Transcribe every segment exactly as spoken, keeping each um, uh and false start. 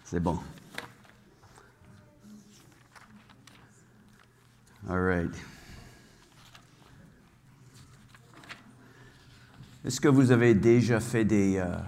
C'est bon. All right. Est-ce que vous avez déjà fait des, euh,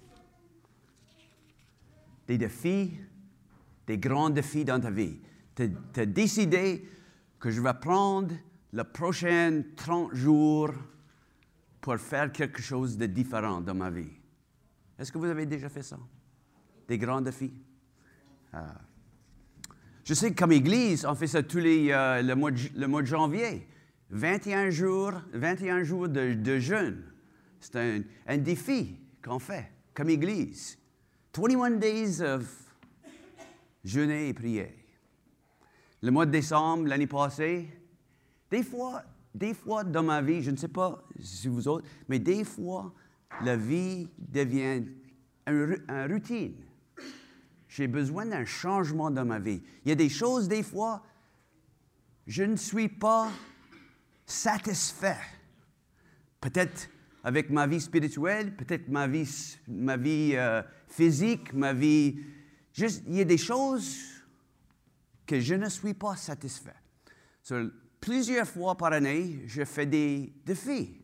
des défis, des grands défis dans ta vie? Tu as décidé que je vais prendre les prochains trente jours pour faire quelque chose de différent dans ma vie. Est-ce que vous avez déjà fait ça? Des grands défis? Ah. Je sais que comme Église, on fait ça tous les, euh, le, mois de, le mois de janvier. vingt et un jours, vingt et un jours de, de jeûne. C'est un, un défi qu'on fait comme Église. vingt et un days of jeûner et prier. Le mois de décembre, l'année passée, des fois, des fois dans ma vie, je ne sais pas si vous autres, mais des fois, la vie devient une un routine. J'ai besoin d'un changement dans ma vie. Il y a des choses, des fois, je ne suis pas satisfait. Peut-être avec ma vie spirituelle, peut-être ma vie, ma vie euh, physique, ma vie... Juste, il y a des choses que je ne suis pas satisfait. So, plusieurs fois par année, je fais des défis.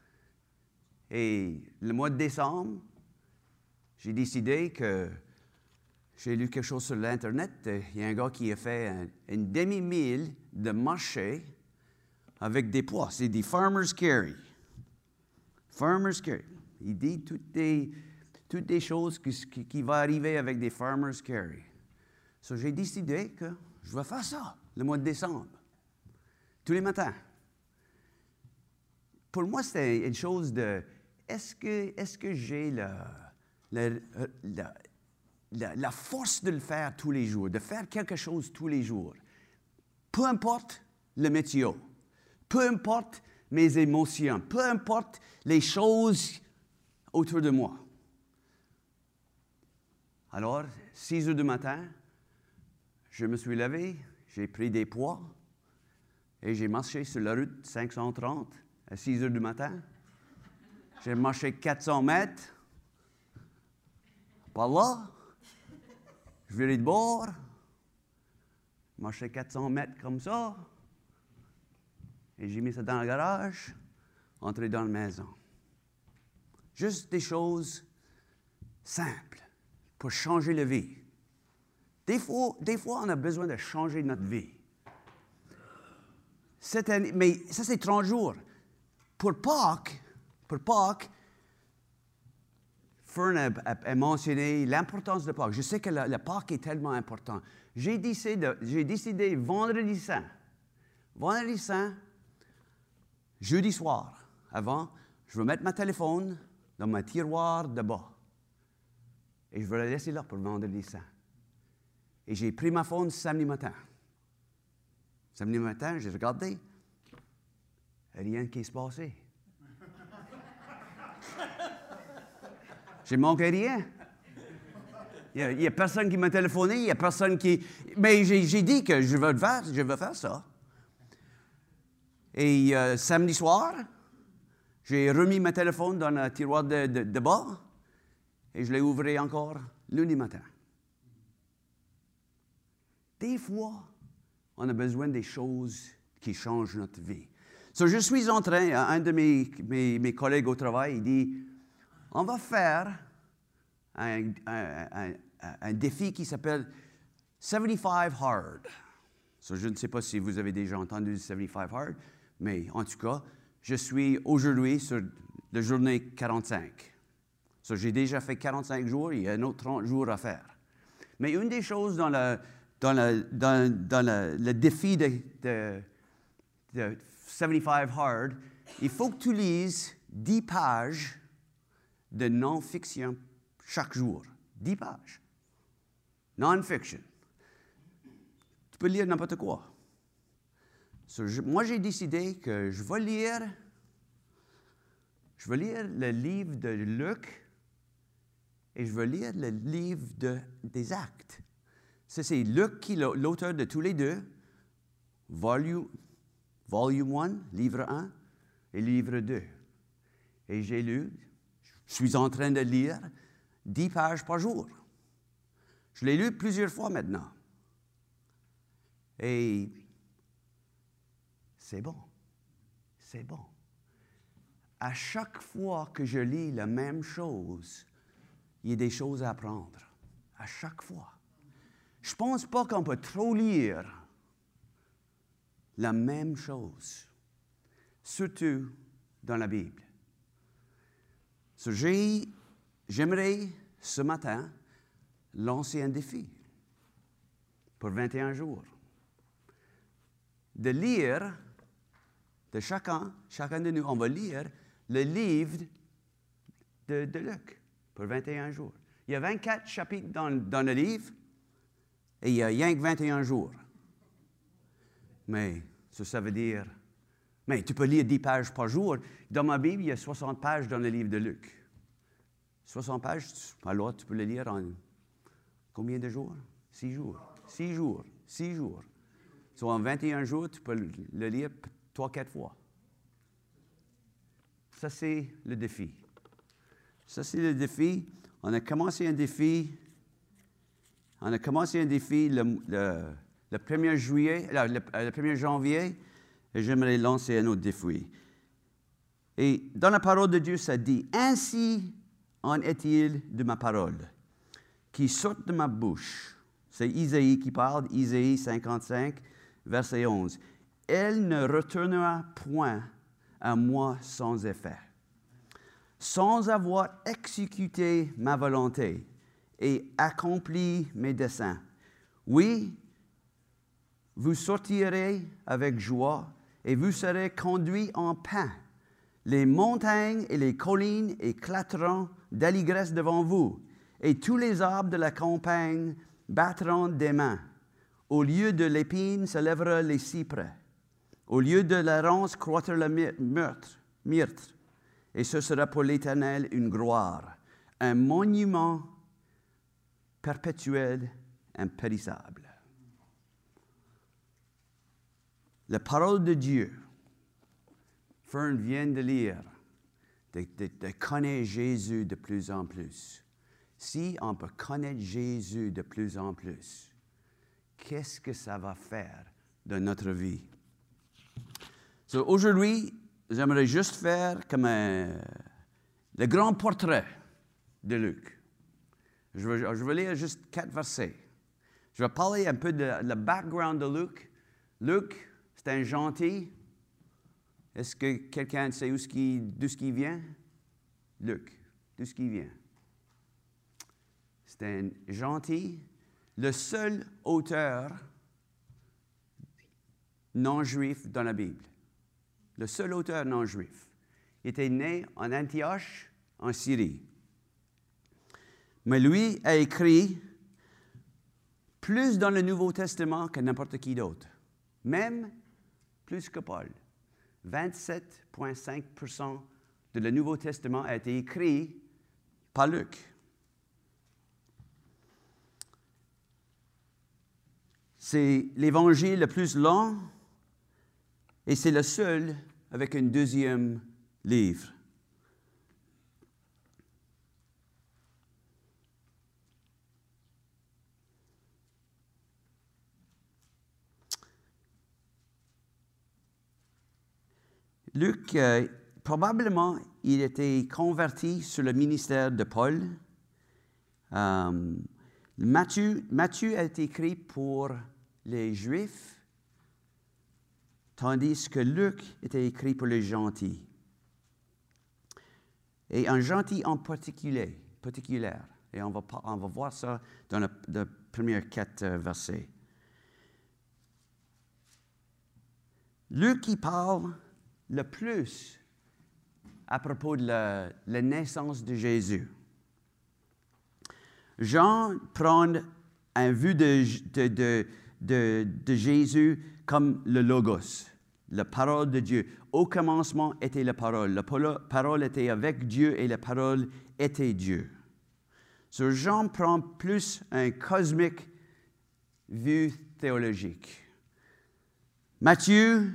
Et le mois de décembre, j'ai décidé que j'ai lu quelque chose sur l'Internet. Il y a un gars qui a fait un, une demi-mille de marché avec des poids. C'est des farmer's carry. Farmer's carry. Il dit toutes des, toutes des choses qui, qui, qui vont arriver avec des farmer's carry. So, j'ai décidé que je vais faire ça le mois de décembre. Tous les matins. Pour moi, c'était une chose de... Est-ce que, est-ce que j'ai la, la, la, la, la force de le faire tous les jours, de faire quelque chose tous les jours? Peu importe le métier, peu importe mes émotions, peu importe les choses autour de moi. Alors, six heures du matin, je me suis levé, j'ai pris des poids et j'ai marché sur la route cinq cent trente à six heures du matin. J'ai marché quatre cents mètres. Par là, je virais de bord, marché quatre cents mètres comme ça, et j'ai mis ça dans le garage, entré dans la maison. Juste des choses simples pour changer la vie. Des fois, des fois, on a besoin de changer notre vie. Cette année, mais ça, c'est trente jours. Pour Pâques, pour Pâques, Fern a, a, a mentionné l'importance de Pâques. Je sais que le, le Pâques est tellement important. J'ai décidé, j'ai décidé vendredi saint, vendredi saint, jeudi soir, avant, je vais mettre mon téléphone dans mon tiroir de bas. Et je vais le laisser là pour vendredi saint. Et j'ai pris ma phone samedi matin. Samedi matin, j'ai regardé. Rien qui s'est passé. J'ai manqué rien. Il n'y a, a personne qui m'a téléphoné, il n'y a personne qui... Mais j'ai, j'ai dit que je veux faire, je veux faire ça. Et euh, samedi soir, j'ai remis mon téléphone dans le tiroir de, de, de bas et je l'ai ouvert encore lundi matin. Des fois, on a besoin des choses qui changent notre vie. So, je suis en train, un de mes, mes, mes collègues au travail, il dit, on va faire un, un, un, un défi qui s'appelle soixante-quinze Hard. So, je ne sais pas si vous avez déjà entendu soixante-quinze Hard, mais en tout cas, je suis aujourd'hui sur la journée quarante-cinq. So, j'ai déjà fait quarante-cinq jours, il y a un autre trente jours à faire. Mais une des choses dans le, dans le, dans, dans le, le défi de, de, de soixante-quinze Hard, il faut que tu lises dix pages de non-fiction chaque jour. dix pages. Non-fiction. Tu peux lire n'importe quoi. So, je, moi, j'ai décidé que je vais lire, je vais lire le livre de Luc et je vais lire le livre de, des Actes. Ça, c'est Luc qui est l'auteur de tous les deux. Volume, volume un, livre un et livre deux. Et j'ai lu, je suis en train de lire dix pages par jour. Je l'ai lu plusieurs fois maintenant. Et c'est bon. C'est bon. À chaque fois que je lis la même chose, il y a des choses à apprendre. À chaque fois. Je ne pense pas qu'on peut trop lire la même chose, surtout dans la Bible. So, j'ai, j'aimerais ce matin lancer un défi pour vingt et un jours. De lire, de chacun, chacun de nous, on va lire le livre de, de Luc pour vingt et un jours. Il y a vingt-quatre chapitres dans, dans le livre et il y a rien que vingt et un jours. Mais ça, ça veut dire... Mais tu peux lire dix pages par jour. Dans ma Bible, il y a soixante pages dans le livre de Luc. soixante pages, alors tu peux le lire en combien de jours? Six jours. Six jours. Six jours. Soit en vingt et un jours, tu peux le lire trois, quatre fois. Ça, c'est le défi. Ça, c'est le défi. On a commencé un défi. On a commencé un défi le, le, le premier juillet, le, le premier janvier, et j'aimerais lancer un autre défi. Et dans la parole de Dieu, ça dit, « Ainsi en est-il de ma parole, qui sort de ma bouche. » C'est Isaïe qui parle, Isaïe cinquante-cinq, verset onze. « Elle ne retournera point à moi sans effet, sans avoir exécuté ma volonté et accompli mes desseins. Oui, vous sortirez avec joie et vous serez conduits en paix. Les montagnes et les collines éclateront d'allégresse devant vous, et tous les arbres de la campagne battront des mains. Au lieu de l'épine se lèvera les cyprès. Au lieu de la ronce croîtra la myrte, myrte. Et ce sera pour l'Éternel une gloire, un monument perpétuel, impérissable. » La parole de Dieu, Fern vient de lire, de, de, de connaître Jésus de plus en plus. Si on peut connaître Jésus de plus en plus, qu'est-ce que ça va faire dans notre vie? So, aujourd'hui, j'aimerais juste faire comme un, le grand portrait de Luc. Je vais, je vais lire juste quatre versets. Je vais parler un peu de le background de Luc. Luc, c'est un gentil. Est-ce que quelqu'un sait d'où ce qui vient? Luc, d'où ce qui vient? C'est un gentil. Le seul auteur non-juif dans la Bible. Le seul auteur non-juif. Il était né en Antioche, en Syrie. Mais lui a écrit plus dans le Nouveau Testament que n'importe qui d'autre. Même plus que Paul. vingt-sept virgule cinq pour cent de le Nouveau Testament a été écrit par Luc. C'est l'évangile le plus long et c'est le seul avec un deuxième livre. Luc, euh, probablement, il était converti sur le ministère de Paul. Euh, Matthieu, Matthieu a été écrit pour les Juifs, tandis que Luc était écrit pour les gentils. Et un gentil en particulier, particulier. Et on va, on va voir ça dans les le premiers quatre versets. Luc qui parle le plus à propos de la, la naissance de Jésus. Jean prend un vue de, de, de, de, de Jésus comme le Logos, la parole de Dieu. Au commencement était la parole. La parole était avec Dieu et la parole était Dieu. So, Jean prend plus un cosmique vue théologique. Matthieu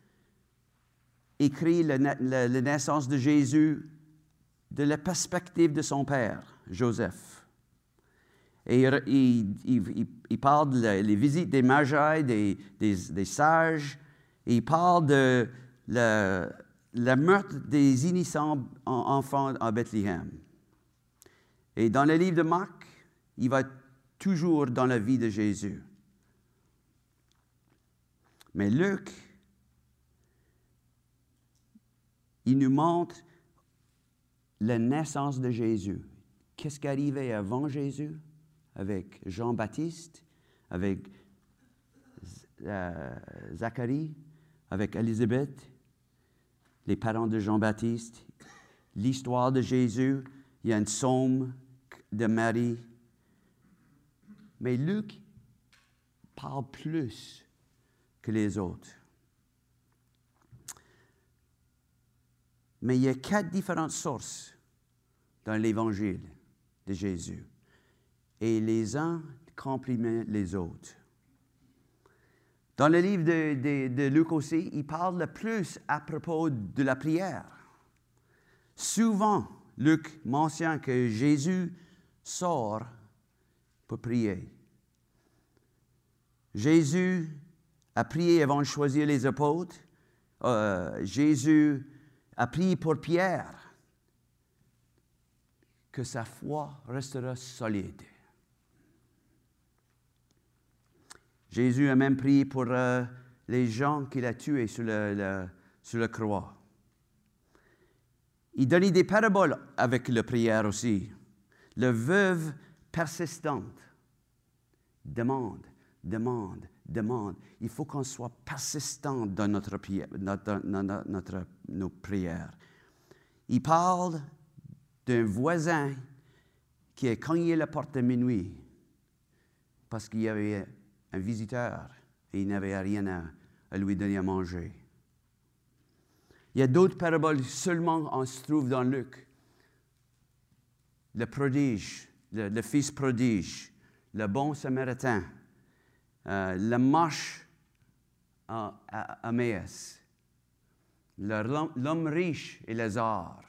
écrit la, la, la naissance de Jésus de la perspective de son père, Joseph. Et il, il, il, il parle des de visites des magi, des, des, des sages. Et il parle de le, le meurtre des innocents enfants à Bethléem. Et dans le livre de Marc, il va toujours dans la vie de Jésus. Mais Luc, il nous montre la naissance de Jésus. Qu'est-ce qui arrivait avant Jésus avec Jean-Baptiste, avec euh, Zacharie, avec Élisabeth, les parents de Jean-Baptiste, l'histoire de Jésus, il y a un psaume de Marie. Mais Luc parle plus que les autres. Mais il y a quatre différentes sources dans l'Évangile de Jésus. Et les uns compliment les autres. Dans le livre de, de, de Luc aussi, il parle le plus à propos de la prière. Souvent, Luc mentionne que Jésus sort pour prier. Jésus a prié avant de choisir les apôtres. Euh, Jésus a prié pour Pierre, que sa foi restera solide. Jésus a même prié pour euh, les gens qu'il a tués sur, le, le, sur la croix. Il donnait des paraboles avec la prière aussi. La veuve persistante demande, demande, demande. Il faut qu'on soit persistant dans notre prière, notre, notre, notre, nos prières. Il parle d'un voisin qui a cogné la porte à minuit parce qu'il y avait un visiteur et il n'avait rien à, à lui donner à manger. Il y a d'autres paraboles seulement on se trouve dans Luc. Le prodige, le, le fils prodige, le bon samaritain, euh, la marche à, à, à Emmaüs, l'homme, l'homme riche et Lazare.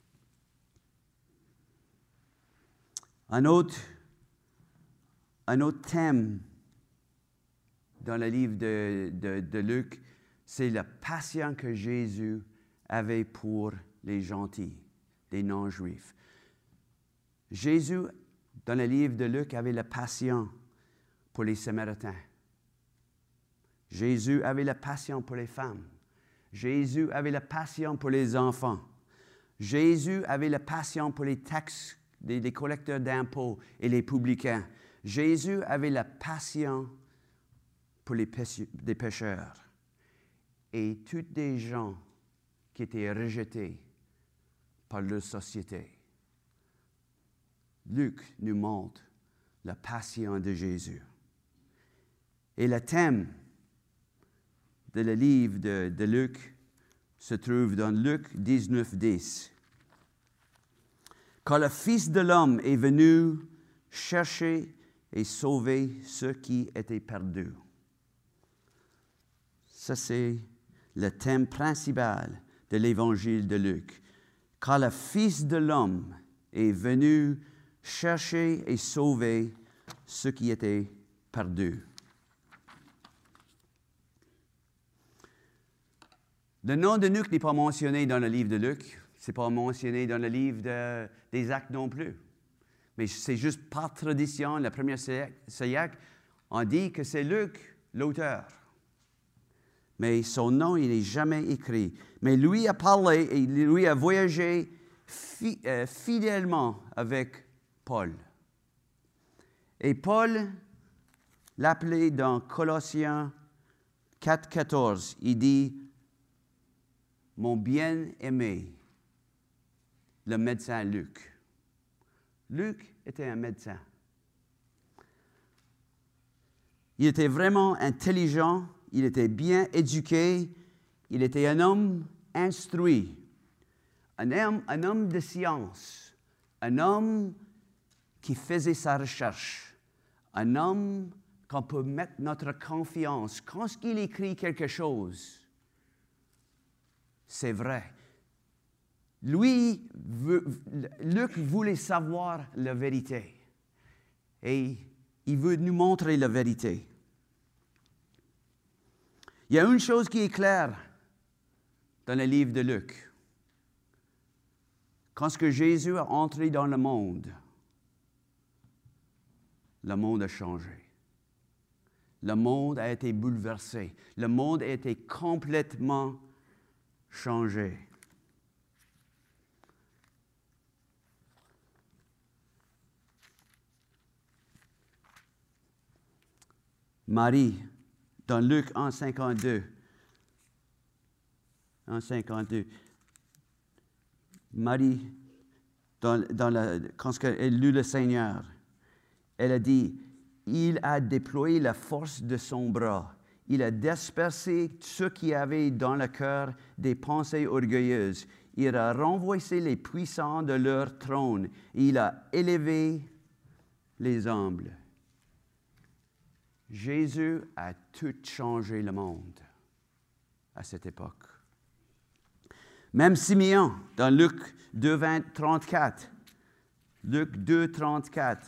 Un autre, un autre thème dans le livre de, de, de Luc, c'est la passion que Jésus avait pour les gentils, les non-juifs. Jésus, dans le livre de Luc, avait la passion pour les Samaritains. Jésus avait la passion pour les femmes. Jésus avait la passion pour les enfants. Jésus avait la passion pour les taxes, les, les collecteurs d'impôts et les publicains. Jésus avait la passion pour les pécheurs. Et tous des gens qui étaient rejetés par leur société. Luc nous montre la passion de Jésus. Et le thème de le livre de, de Luc se trouve dans Luc dix-neuf, dix. Quand le Fils de l'homme est venu chercher et sauver ceux qui étaient perdus. Ça, c'est le thème principal de l'Évangile de Luc. Quand le Fils de l'homme est venu chercher et sauver ceux qui étaient perdus. Le nom de Luc n'est pas mentionné dans le livre de Luc. Ce n'est pas mentionné dans le livre de, des Actes non plus. Mais c'est juste par tradition, le premier siècle, on dit que c'est Luc, l'auteur. Mais son nom, il n'est jamais écrit. Mais lui a parlé et lui a voyagé fi, euh, fidèlement avec Paul. Et Paul l'appelait dans Colossiens quatre, quatorze. Il dit, « Mon bien-aimé, le médecin Luc. » Luc était un médecin. Il était vraiment intelligent. Il était bien éduqué, il était un homme instruit, un homme, un homme de science, un homme qui faisait sa recherche, un homme qu'on peut mettre notre confiance. Quand il écrit quelque chose, c'est vrai. Lui, Luc voulait savoir la vérité. et il veut nous montrer la vérité. Il y a une chose qui est claire dans le livre de Luc. Quand Jésus est entré dans le monde, le monde a changé. Le monde a été bouleversé. Le monde a été complètement changé. Marie, dans Luc un cinquante-deux, un cinquante-deux, Marie, dans, dans la, quand elle lut le Seigneur, elle a dit, « Il a déployé la force de son bras. Il a dispersé ceux qui avaient dans le cœur des pensées orgueilleuses. Il a renvoyé les puissants de leur trône. Il a élevé les humbles. » Jésus a tout changé le monde à cette époque. Même Simeon, dans Luc deux, vingt, trente-quatre, Luc deux, trente-quatre,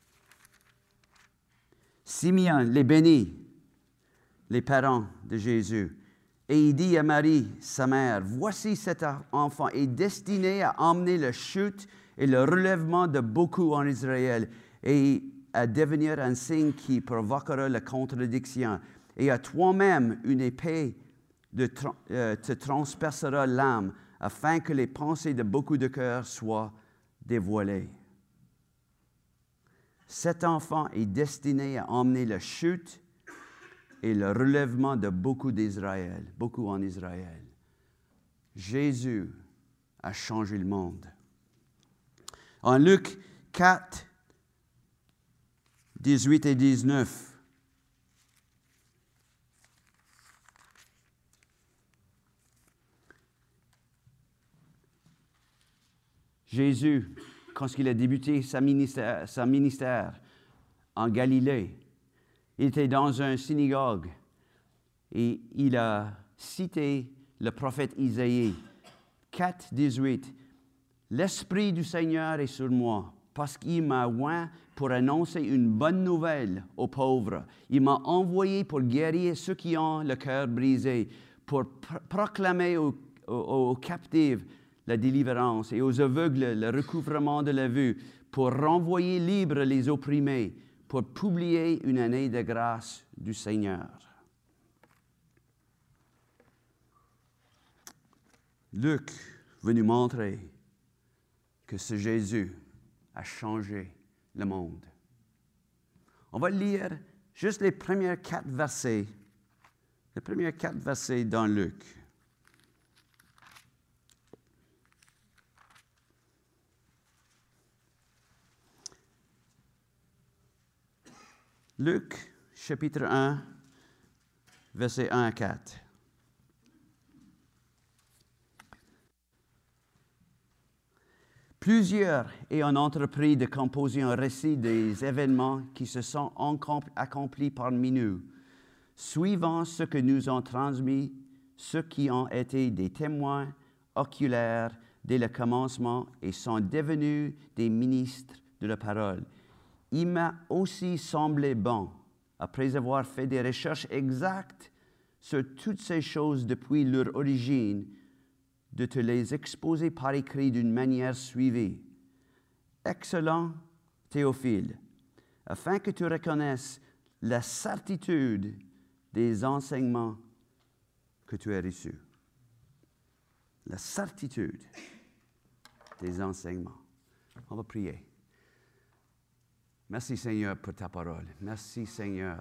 Simeon les bénit, les parents de Jésus, et il dit à Marie, sa mère, « Voici cet enfant est destiné à emmener la chute et le relèvement de beaucoup en Israël, et à devenir un signe qui provoquera la contradiction. Et à toi-même, une épée de tra- euh, te transpercera l'âme, afin que les pensées de beaucoup de cœurs soient dévoilées. » Cet enfant est destiné à emmener la chute et le relèvement de beaucoup d'Israël, beaucoup en Israël. Jésus a changé le monde. En Luc quatre, dix-huit et dix-neuf, Jésus, quand il a débuté sa ministère, sa ministère en Galilée, il était dans une synagogue et il a cité le prophète Isaïe quatre, dix-huit. « L'Esprit du Seigneur est sur moi, parce qu'il m'a oint pour annoncer une bonne nouvelle aux pauvres. Il m'a envoyé pour guérir ceux qui ont le cœur brisé, pour pr- proclamer aux, aux, aux captifs la délivrance et aux aveugles le recouvrement de la vue, pour renvoyer libres les opprimés, pour publier une année de grâce du Seigneur. » Luc veut nous montrer que ce Jésus a changé le monde. On va lire juste les premiers quatre versets, les premiers quatre versets dans Luc. Luc, chapitre un, versets un à quatre. Plusieurs ayant entrepris de composer un récit des événements qui se sont accomplis parmi nous, suivant ce que nous ont transmis ceux qui ont été des témoins oculaires dès le commencement et sont devenus des ministres de la parole. Il m'a aussi semblé bon, après avoir fait des recherches exactes sur toutes ces choses depuis leur origine, de te les exposer par écrit d'une manière suivie. Excellent Théophile, afin que tu reconnaisses la certitude des enseignements que tu as reçus. La certitude des enseignements. On va prier. Merci Seigneur pour ta parole. Merci Seigneur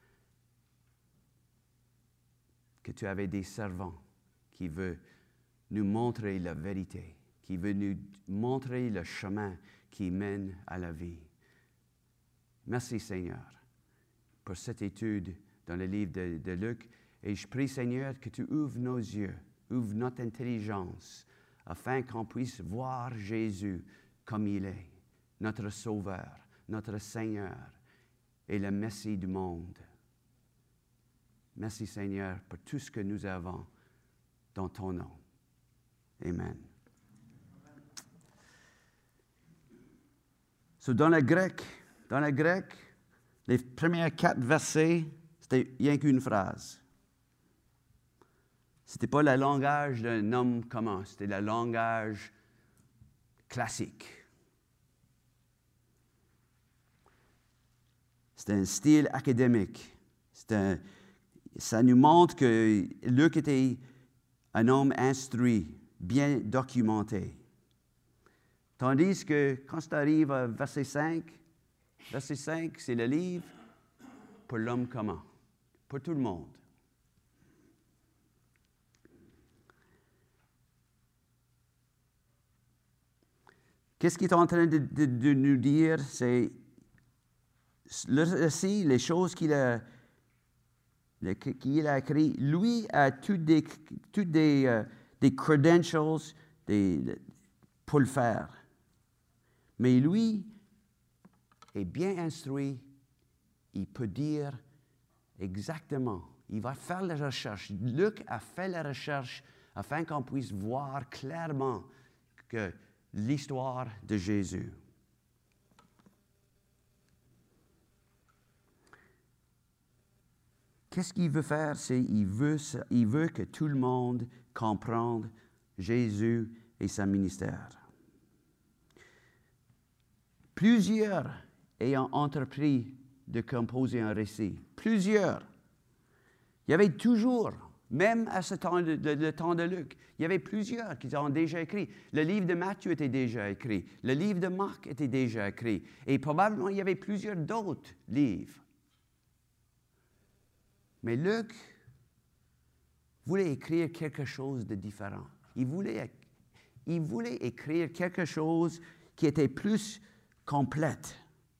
que tu avais des servants qui veulent nous montrer la vérité, qui veut nous montrer le chemin qui mène à la vie. Merci Seigneur pour cette étude dans le livre de, de Luc. Et je prie Seigneur que tu ouvres nos yeux, ouvres notre intelligence, afin qu'on puisse voir Jésus comme il est, notre Sauveur, notre Seigneur et le Messie du monde. Merci Seigneur pour tout ce que nous avons dans ton nom. Amen. So, dans le grec, dans le grec, les premiers quatre versets, c'était rien qu'une phrase. Ce n'était pas le langage d'un homme commun, c'était le langage classique. C'était un style académique. Un, ça nous montre que Luc était un homme instruit, bien documenté. Tandis que quand ça arrive à verset cinq, verset cinq, c'est le livre pour l'homme commun, pour tout le monde. Qu'est-ce qu'il est en train de, de, de nous dire? C'est le récit, les choses qu'il a, qu'il a écrit. Lui a toutes des, toutes des, euh, des credentials des, pour le faire. Mais lui est bien instruit. Il peut dire exactement. Il va faire la recherche. Luc a fait la recherche afin qu'on puisse voir clairement que l'histoire de Jésus. Qu'est-ce qu'il veut faire? C'est il veut, il veut que tout le monde comprenne Jésus et son ministère. Plusieurs ayant entrepris de composer un récit. Plusieurs. Il y avait toujours, même à ce temps, le, le temps de Luc, il y avait plusieurs qui ont déjà écrit. Le livre de Matthieu était déjà écrit. Le livre de Marc était déjà écrit. Et probablement, il y avait plusieurs d'autres livres. Mais Luc voulait écrire quelque chose de différent. Il voulait, il voulait écrire quelque chose qui était plus complète.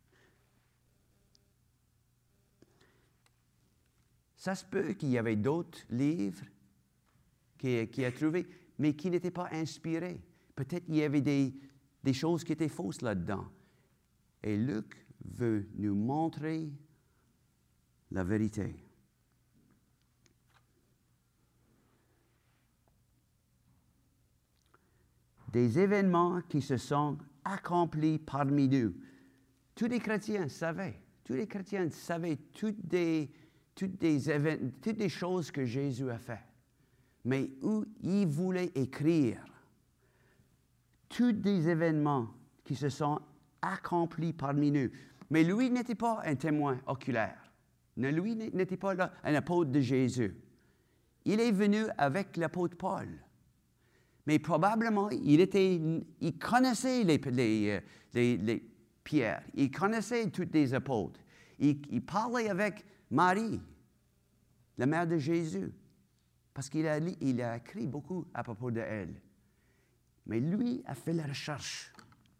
Ça se peut qu'il y avait d'autres livres qu'il qui a trouvés, mais qui n'étaient pas inspirés. Peut-être qu'il y avait des, des choses qui étaient fausses là-dedans. Et Luc veut nous montrer la vérité. Des événements qui se sont accomplis parmi nous. Tous les chrétiens savaient, tous les chrétiens savaient toutes des, toutes des, événements, toutes des choses que Jésus a fait. Mais où il voulait écrire tous des événements qui se sont accomplis parmi nous. Mais lui n'était pas un témoin oculaire. Lui n'était pas là, un apôtre de Jésus. Il est venu avec l'apôtre Paul. Mais probablement, il, était, il connaissait les, les, les, les pierres. Il connaissait tous les apôtres. Il, il parlait avec Marie, la mère de Jésus, parce qu'il a, il a écrit beaucoup à propos d'elle. Mais lui a fait la recherche.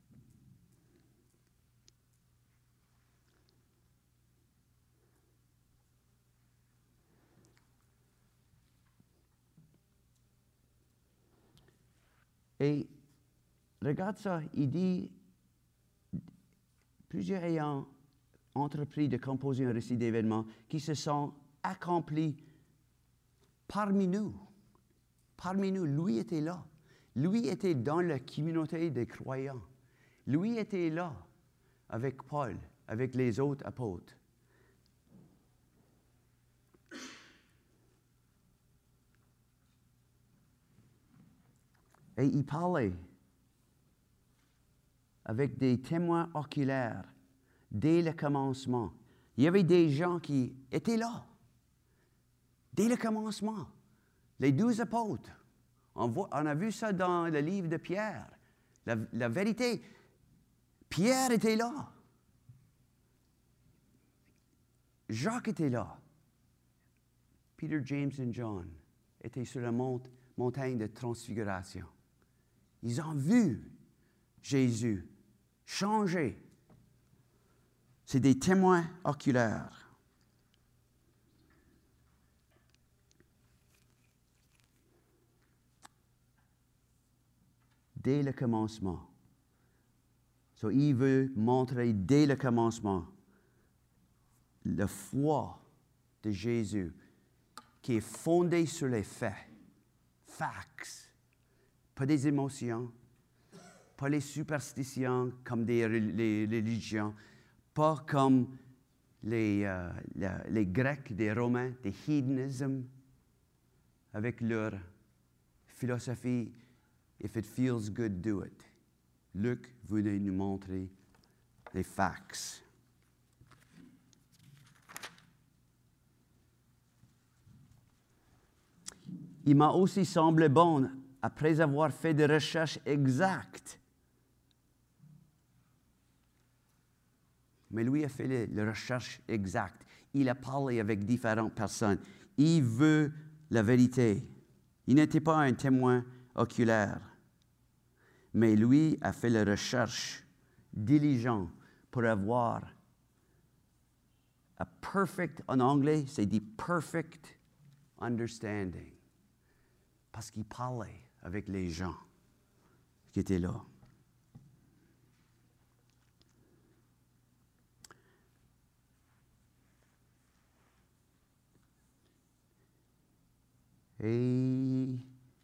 Et regarde ça, il dit, plusieurs ayant entrepris de composer un récit d'événements qui se sont accomplis parmi nous. Parmi nous, lui était là. Lui était dans la communauté des croyants. Lui était là avec Paul, avec les autres apôtres. Et il parlait avec des témoins oculaires dès le commencement. Il y avait des gens qui étaient là, dès le commencement. Les douze apôtres. On, voit, on a vu ça dans le livre de Pierre. La, la vérité, Pierre était là. Jacques était là. Peter, James et John étaient sur la mont, montagne de transfiguration. Ils ont vu Jésus changer. C'est des témoins oculaires. Dès le commencement. So, il veut montrer dès le commencement la foi de Jésus qui est fondée sur les faits, facts. Pas des émotions, pas les superstitions comme des les religions, pas comme les, euh, la, les Grecs, des Romains, des hedonism, avec leur philosophie, if it feels good, do it. Luc voulait nous montrer les facts. Il m'a aussi semblé bon, après avoir fait des recherches exactes. Mais lui a fait les, les recherches exactes. Il a parlé avec différentes personnes. Il veut la vérité. Il n'était pas un témoin oculaire. Mais lui a fait les recherches diligentes pour avoir a perfect, en anglais, c'est dit perfect understanding. Parce qu'il parlait avec les gens qui étaient là. Et il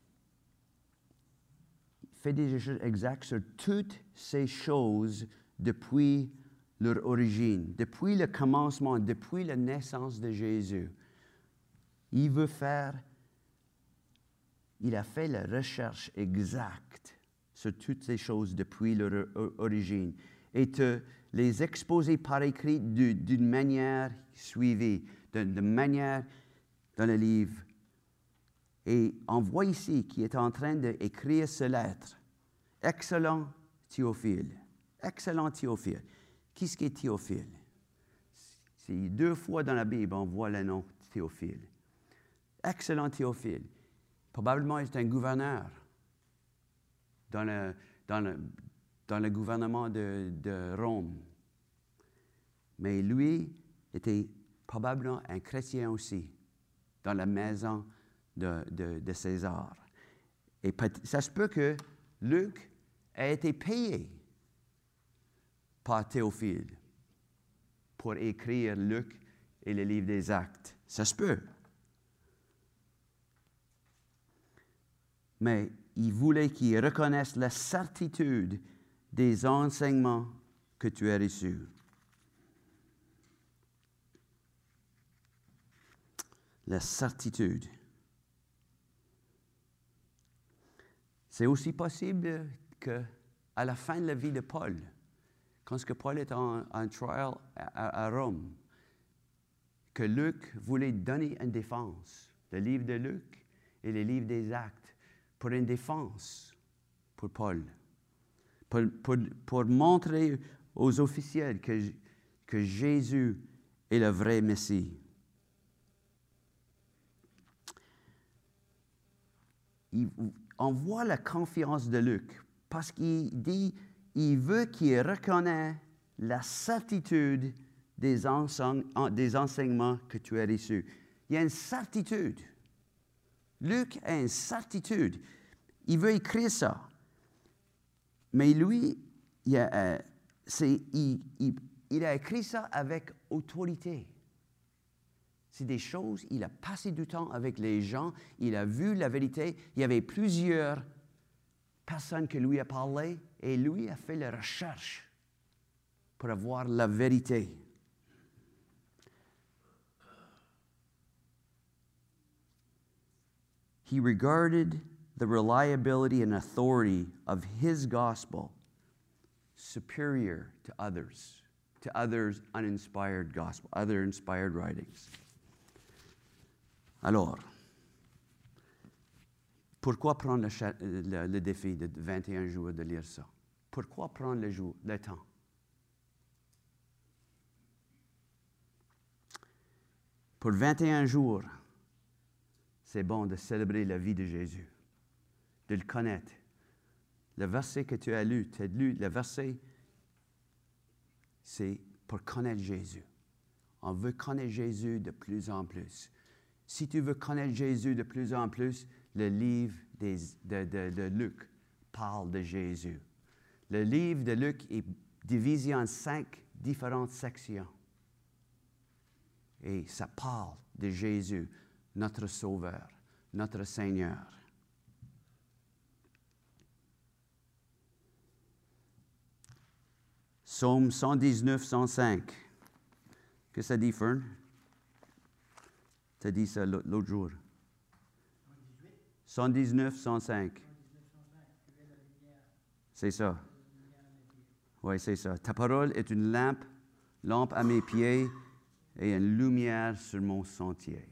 fait des recherches exactes sur toutes ces choses depuis leur origine, depuis le commencement, depuis la naissance de Jésus. Il veut faire, il a fait la recherche exacte sur toutes ces choses depuis leur origine et te les exposer par écrit d'une manière suivie, d'une manière dans le livre. Et on voit ici qu'il est en train d'écrire cette lettre. Excellent Théophile. Excellent Théophile. Qu'est-ce qu'est Théophile? C'est deux fois dans la Bible, on voit le nom Théophile. Excellent Théophile. Probablement, il est un gouverneur dans le, dans le, dans le gouvernement de, de Rome. Mais lui était probablement un chrétien aussi, dans la maison de, de, de César. Et ça se peut que Luc ait été payé par Théophile pour écrire Luc et le livre des Actes. Ça se peut. Mais il voulait qu'il reconnaisse la certitude des enseignements que tu as reçus. La certitude. C'est aussi possible qu'à la fin de la vie de Paul, quand que Paul est en, en trial à, à Rome, que Luc voulait donner une défense, le livre de Luc et le livre des Actes, pour une défense pour Paul, pour, pour, pour montrer aux officiels que, que Jésus est le vrai Messie. Il, on voit la confiance de Luc parce qu'il dit, il veut qu'il reconnaisse la certitude des, enseigne, des enseignements que tu as reçus. Il y a une certitude. Luc a une certitude. Il veut écrire ça. Mais lui, il a, euh, c'est, il, il, il a écrit ça avec autorité. C'est des choses, il a passé du temps avec les gens, il a vu la vérité. Il y avait plusieurs personnes qui lui ont parlé et lui a fait la recherche pour avoir la vérité. He regarded the reliability and authority of his gospel superior to others, to others' uninspired gospel, other inspired writings. Alors, pourquoi prendre le, le, le défi de vingt et un jours de lire ça? Pourquoi prendre le, jour, le temps? Pour vingt et un jours, c'est bon de célébrer la vie de Jésus, de le connaître. Le verset que tu as lu, tu as lu, le verset, c'est pour connaître Jésus. On veut connaître Jésus de plus en plus. Si tu veux connaître Jésus de plus en plus, le livre des, de, de, de Luc parle de Jésus. Le livre de Luc est divisé en cinq différentes sections. Et ça parle de Jésus, notre Sauveur, notre Seigneur. Psaume cent dix-neuf, cent cinq. Qu'est-ce que ça dit, Fern? Tu as dit ça l'autre jour. cent dix-neuf, cent cinq. C'est ça. Oui, c'est ça. Ta parole est une lampe, lampe à mes pieds et une lumière sur mon sentier.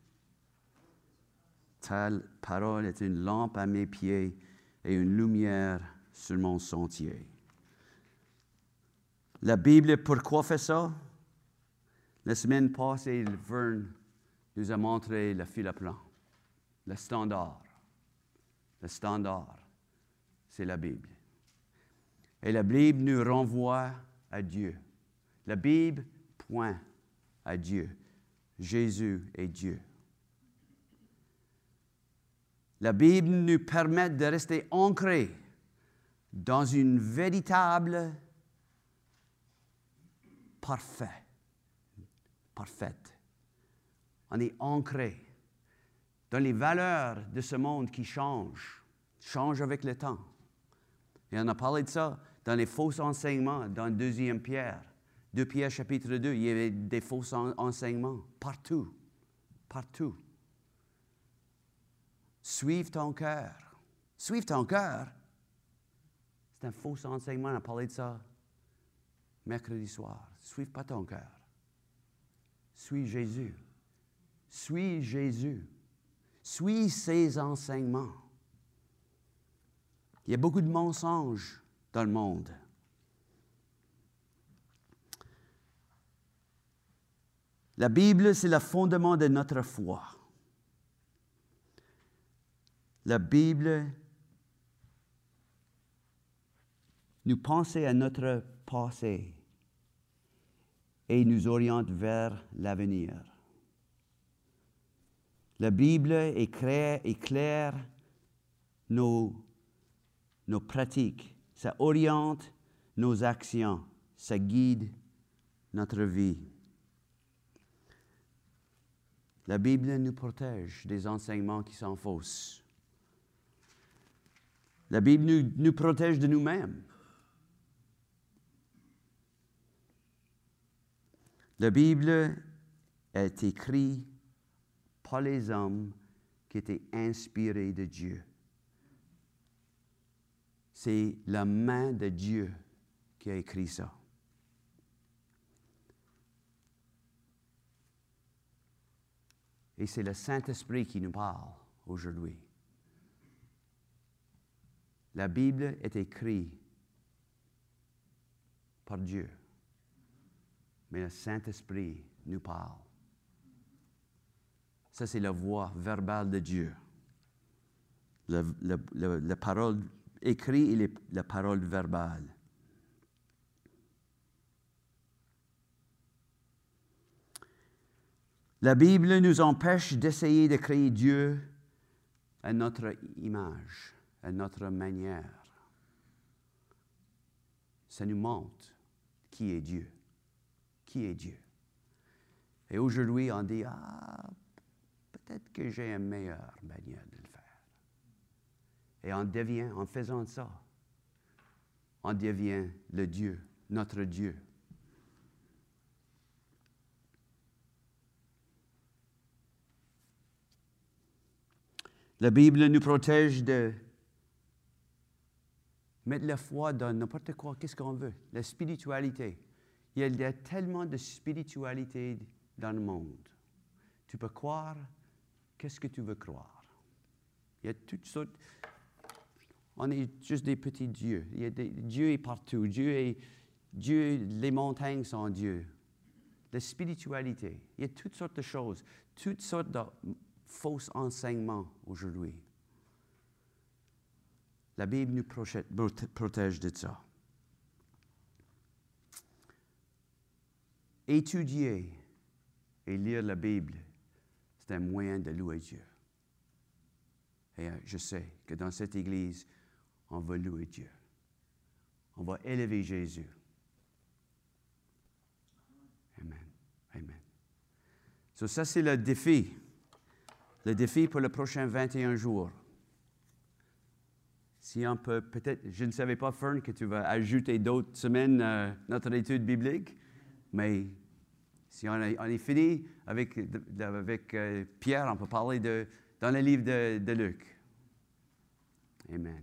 Ta parole est une lampe à mes pieds et une lumière sur mon sentier. La Bible, pourquoi fait ça? La semaine passée, Vern nous a montré le fil à plan, le standard. Le standard, c'est la Bible. Et la Bible nous renvoie à Dieu. La Bible, point, à Dieu. Jésus est Dieu. La Bible nous permet de rester ancrés dans une véritable parfait, parfaite. On est ancré dans les valeurs de ce monde qui changent, changent avec le temps. Et on a parlé de ça dans les faux enseignements, dans deuxième Pierre. deux Pierre chapitre deux, il y avait des faux enseignements partout, partout. Suive ton cœur. Suive ton cœur. C'est un faux enseignement, on a parlé de ça mercredi soir. Suive pas ton cœur. Suis Jésus. Suis Jésus. Suis ses enseignements. Il y a beaucoup de mensonges dans le monde. La Bible, c'est le fondement de notre foi. La Bible nous pense à notre passé et nous oriente vers l'avenir. La Bible éclaire, éclaire nos, nos pratiques, ça oriente nos actions, ça guide notre vie. La Bible nous protège des enseignements qui sont fausses. La Bible nous, nous protège de nous-mêmes. La Bible est écrite par les hommes qui étaient inspirés de Dieu. C'est la main de Dieu qui a écrit ça. Et c'est le Saint-Esprit qui nous parle aujourd'hui. La Bible est écrite par Dieu, mais le Saint-Esprit nous parle. Ça, c'est la voix verbale de Dieu. La, la, la, la parole écrite et les, la parole verbale. La Bible nous empêche d'essayer de créer Dieu à notre image, à notre manière. Ça nous montre qui est Dieu. Qui est Dieu? Et aujourd'hui, on dit, ah, peut-être que j'ai une meilleure manière de le faire. Et on devient, en faisant ça, on devient le Dieu, notre Dieu. La Bible nous protège de mettre la foi dans n'importe quoi, qu'est-ce qu'on veut. La spiritualité. Il y a tellement de spiritualité dans le monde. Tu peux croire, qu'est-ce que tu veux croire? Il y a toutes sortes. On est juste des petits dieux. Il y a des, Dieu est partout. Dieu est, Dieu, les montagnes sont Dieu. La spiritualité. Il y a toutes sortes de choses, toutes sortes de faux enseignements aujourd'hui. La Bible nous protège de ça. Étudier et lire la Bible, c'est un moyen de louer Dieu. Et je sais que dans cette Église, on va louer Dieu. On va élever Jésus. Amen. Amen. So ça, c'est le défi. Le défi pour les prochains vingt et un jours. Si on peut, peut-être, je ne savais pas, Fern, que tu vas ajouter d'autres semaines à notre étude biblique, mais si on est, on est fini avec, avec euh, Pierre, on peut parler de, dans le livre de, de Luc. Amen.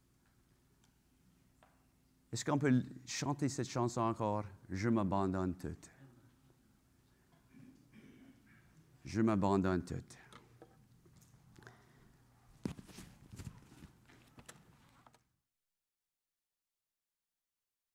Est-ce qu'on peut chanter cette chanson encore? Je m'abandonne toute. Je m'abandonne toute.